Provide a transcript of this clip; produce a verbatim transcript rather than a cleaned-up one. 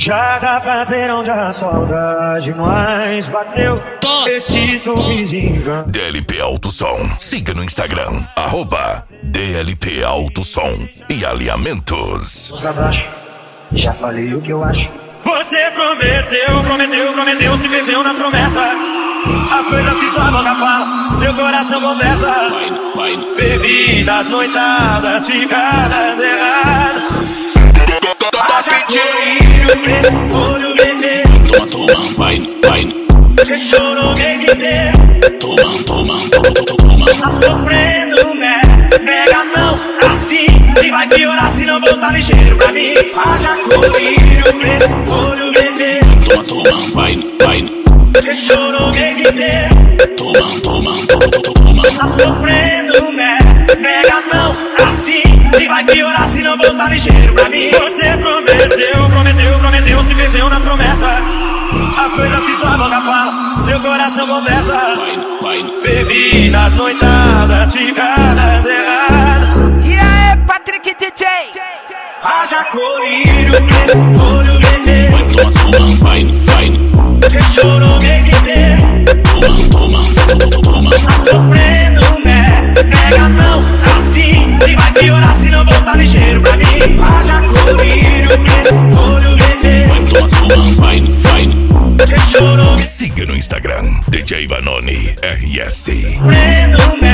Já dá pra ver onde a saudade mais bateu. Esse sorrisinho. D L P Alto Som. Siga no Instagram, arroba D L P Alto Som e Alinhamentos. Pra baixo, já falei o que eu acho. Você prometeu, prometeu, prometeu, se perdeu nas promessas. As coisas que sua boca fala, seu coração contesta. Bebidas, noitadas, ficadas erradas. Haja colírio pra esse olho, bebê. Toma, toma, vai, vai. Você chorou o mês inteiro. Toma, toma, toma, toma. Tá sofrendo, né? Pega a mão assim e vai piorar se não voltar ligeiro pra mim. Haja colírio pra esse olho, bebê. Toma, toma, vai, vai. Você chorou o mês inteiro. Toma, toma, toma, toma. Tá sofrendo, né? Pega a mão assim e vai piorar se não voltar ligeiro pra mim. Você prometeu, prometeu, prometeu, se perdeu nas promessas. As coisas que sua boca fala, seu coração contesta. Bebidas, noitadas, ficadas erradas. E aí, Patrick D J? Haja colírio pra esse olho, bebê. Toma, toma, vai, vai. Você chorou o mês inteiro. Toma, toma, toma, toma. Tá sofrendo, né? Pega a mão assim e vai piorar se não voltar ligeiro pra mim. Haja colírio pra esse olho, bebê. Toma, toma, vai, vai. Você chorou. Siga no Instagram, D J Vanoni R S. Sofrendo,